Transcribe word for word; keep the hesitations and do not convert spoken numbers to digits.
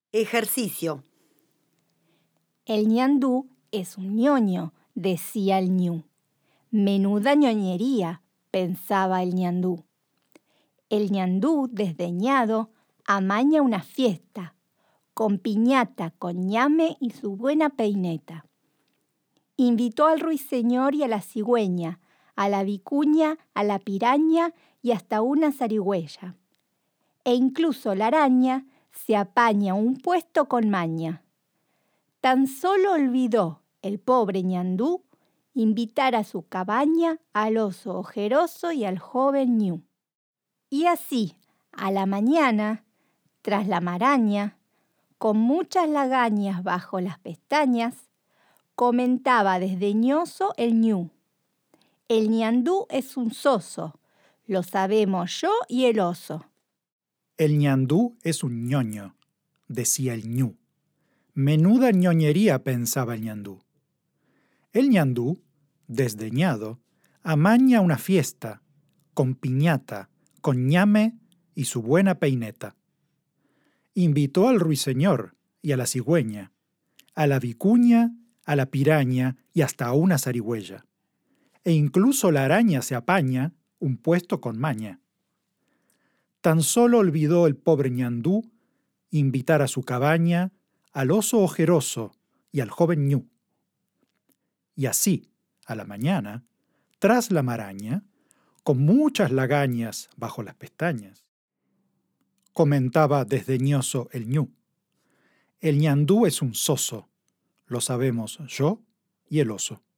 Ejercicio. El ñandú es un ñoño, decía el ñu. Menuda ñoñería, pensaba el ñandú. El ñandú, desdeñado, amaña una fiesta, con piñata, con ñame y su buena peineta. Invitó al ruiseñor y a la cigüeña, a la vicuña, a la piraña y hasta una zarigüeya. E incluso la araña se apaña un puesto con maña. Tan solo olvidó el pobre ñandú invitar a su cabaña al oso ojeroso y al joven ñu. Y así, a la mañana, tras la maraña, con muchas lagañas bajo las pestañas, comentaba desdeñoso el ñu. El ñandú es un soso, lo sabemos yo y el oso. El ñandú es un ñoño, decía el ñu. Menuda ñoñería, pensaba el ñandú. El ñandú, desdeñado, amaña una fiesta, con piñata, con ñame y su buena peineta. Invitó al ruiseñor y a la cigüeña, a la vicuña, a la piraña y hasta a una zarigüeya. E incluso la araña se apaña un puesto con maña. Tan solo olvidó el pobre ñandú invitar a su cabaña al oso ojeroso y al joven ñu. Y así, a la mañana, tras la maraña, con muchas lagañas bajo las pestañas, comentaba desdeñoso el ñu. El ñandú es un soso, lo sabemos yo y el oso.